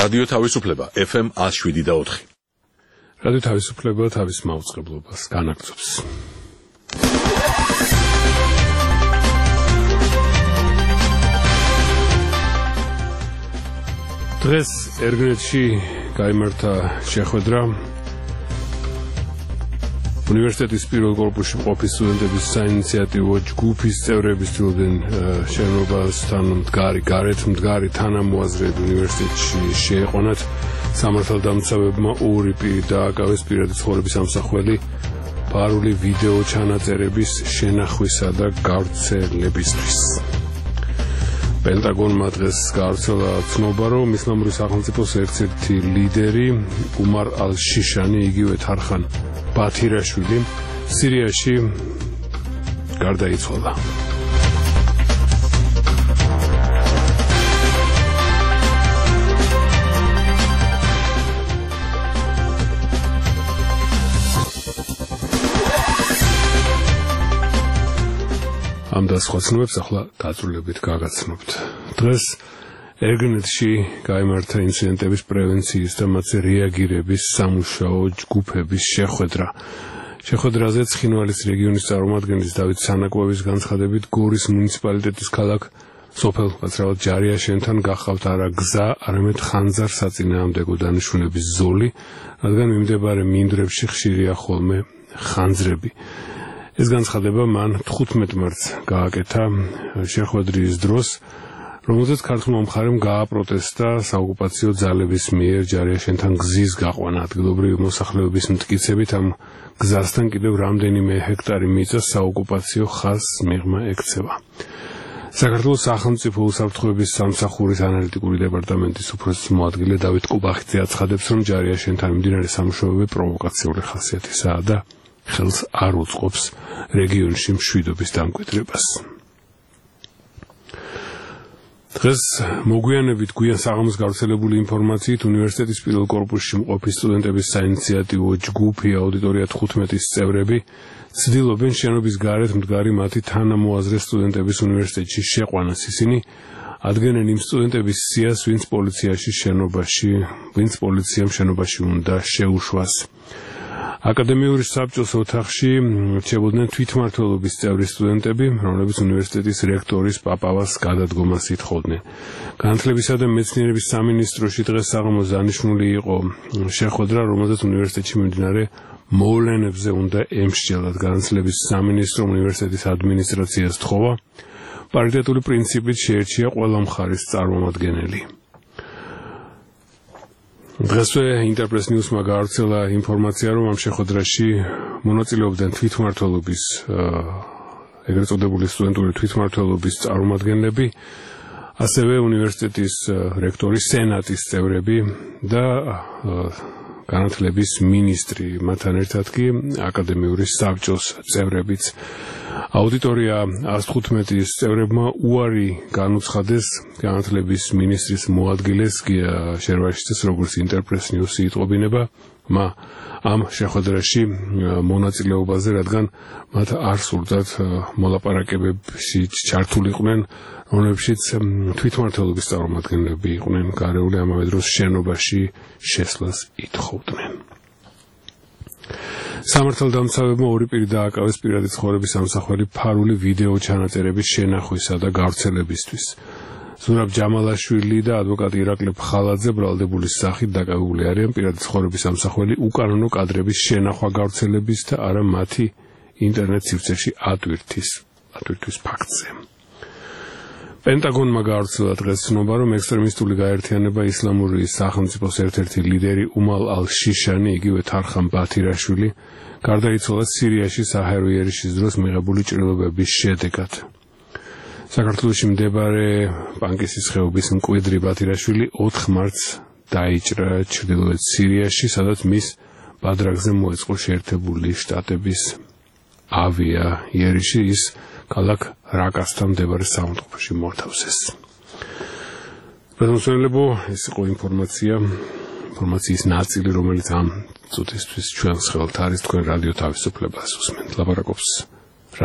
რადიო თავისუფლება FM 107.4. რადიო თავისუფლება თავის მაუწყებლობას განაგრძობს. დღეს ერგნეთში გაიმართა შეხვედრა უნივერსიტეტის პირველ კორპუსში მყოფი სტუდენტების საინიციატივო ჯგუფის წევრები ცდილობდნენ შენობასთან მდგარი, გარეთ მდგარი თანამოაზრეები უნივერსიტეტში შეეყვანათ. სამართალდამცავებმა ორი პირი დააკავეს პირადი ცხოვრების ამსახველი ფარული ვიდეო ჩანაწერების შენახვისა და გავრცელებისთვის. პენტაგონმა დღეს გავრცელა ცნობა, რომ ისლამური სახელმწიფოს ერთ-ერთი ლიდერი უმარ ალ-შიშანი, იგივე თარხან ბათირაშვილი სირიაში გარდაიცვალა. ამ და სხვა ცნობებს ახლა დაწვრილებით გაგაცნობთ. დღეს ერგნეთში გაიმართა ინციდენტების პრევენციის და მათზე რეაგირების სამუშაო ჯგუფების შეხვედრა. შეხვედრაზე ცხინვალის რეგიონის წარმომადგენლის დავით სანაკვავის განცხადებით გორის მუნიციპალიტეტის ქალაქ სოფელ კაცრავად ჯარიაშენთან გახავთ არა გზა, არამედ ხანძარ-საწინააღმდეგო დანიშნულების ზოლი, რადგან მიმდებარე მინდვრებში ხშირია ხოლმე ხანძრები. ეს განცხადება მან 15 მარტს გააკეთა შეხვედრის დროს, რომელზეც ქართულმა მხარემ გააპროტესტა საოკუპაციო ძალების მიერ ჯარიაშენთან გზის გაყვანა. ადგილობრივი მოსახლეობის მტკიცებით ამ გზასთან კიდევ რამდენიმე ჰექტარი მიწა საოკუპაციო ხაზს მიღმა ექცევა. საქართველოს სახელმწიფო უსაფრთხოების სამსახურის ანალიტიკური დეპარტამენტის უფროსის მოადგილე დავით კუბახიძე აცხადებს, რომ ჯარიაშენთან მიმდინარე სამუშაოები პროვოკაციული ხასიათისაა და ხელს არ უწყობს რეგიონში მშვიდობის დამკვიდრებას. დღეს მოგვიანებით გვიან საღამოს გავრცელებული ინფორმაციით უნივერსიტეტის პირველ კორპუსში მყოფი სტუდენტების საინიციატივო ჯგუფი აუდიტორია 15-ის წევრები ცდილობენ შენობის გარეთ მდგარი მათი თანამოაზრე სტუდენტების უნივერსიტეტში შეყვანას. ისინი ადგენენ იმ სტუდენტების სიას, ვინც პოლიციამ შენობაში უნდა შეუშვას. აკადემიური საბჭოს ოთახში რჩებოდნენ თვითმმართველობის წევრი სტუდენტები, რომლებიც უნივერსიტეტის რექტორის პაპავას გადადგომას ითხოვდნენ. განათლებისა და მეცნიერების სამინისტროში დღეს საღამოს დანიშნული იყო შეხვედრა, რომელზეც უნივერსიტეტში მიმდინარე მოვლენებზე უნდა ემსჯელად. განათლების სამინისტრომ უნივერსიტეტის ადმინისტრაციას თხოვა პარიტეტული პრინციპით შეერჩია ყველა მხარის წარმომადგენელი. დღესვე ინტერპრეს ნიუსმა გაავრცელა ინფორმაცია, რომ ამ შეხვედრაში მონაწილეობდნენ თვითმმართველობის ეგრეთ წოდებული სტუდენტური თვითმმართველობის წარმომადგენლები, ასევე უნივერსიტეტის რექტორის სენატის წევრები და განათლების მინისტრი, მათთან ერთად კი აკადემიური საბჭოს წევრებიც. აუდიტორია 115-ის წევრებმა უარი განუცხადეს განათლების მინისტრის მოადგილეს გია შერვაშიძეს, როგორც ინტერპრეს ნიუსი იტყობინება ამ შეხვედრაში მონაწილეობაზე, რადგან მათ არ სურდათ მოლაპარაკებებში ჩართულიყვნენ, რომლებშიც თვითმმართველობის წარმომადგენლები იყვნენ გარეული, ამავე დროს შენობაში შესვლას ითხოვდნენ. სამართალდამცავებმა ორი პირი დააკავეს პირადი ცხოვრების ამსახველი ფარული ვიდეო ჩანაწერების შენახვისა და გავრცელებისთვის. ზურაბ ჯამალაშვილი და ადვოკატი ირაკლი ფხალაძე ბრალდებულის სახით დაკავებული არიან პირადი ცხოვრების ამსახველი უკანონო კადრების შენახვა გავრცელების და არა მათი ინტერნეტ სივრცეში ატვირთვის ფაქტზე. პენტაგონმა გაავრცელა დღეს ცნობა, რომ ექსტრემისტული გაერთიანება ისლამური სახელმწიფოს ერთ-ერთი ლიდერი უმარ ალ-შიშანი, იგივე თარხან ბათირაშვილი გარდაიცვალა სირიაში საჰაერო იერიშის დროს მიღებული ჭრილობების შედეგად. საქართველოში მდებარე პანკისის ხეობის მკვიდრი ბათირაშვილი 4 მარტს დაიჭრა ჩრდილოეთ სირიაში, სადაც მის ბადრაგზე მოეწყო შეერთებული შტატების ავიაიერიში. ის ქალაქ რაკასთან მდებარე საავადმყოფოში მოათავსეს. ბატონო, ეს იყო ინფორმაციის ნაწილი, რომელიც ამ წუთისთვის ჩვენს ხელთ არის. თქვენ რადიო თავისუფლებას უსმენთ. ლაპარაკობს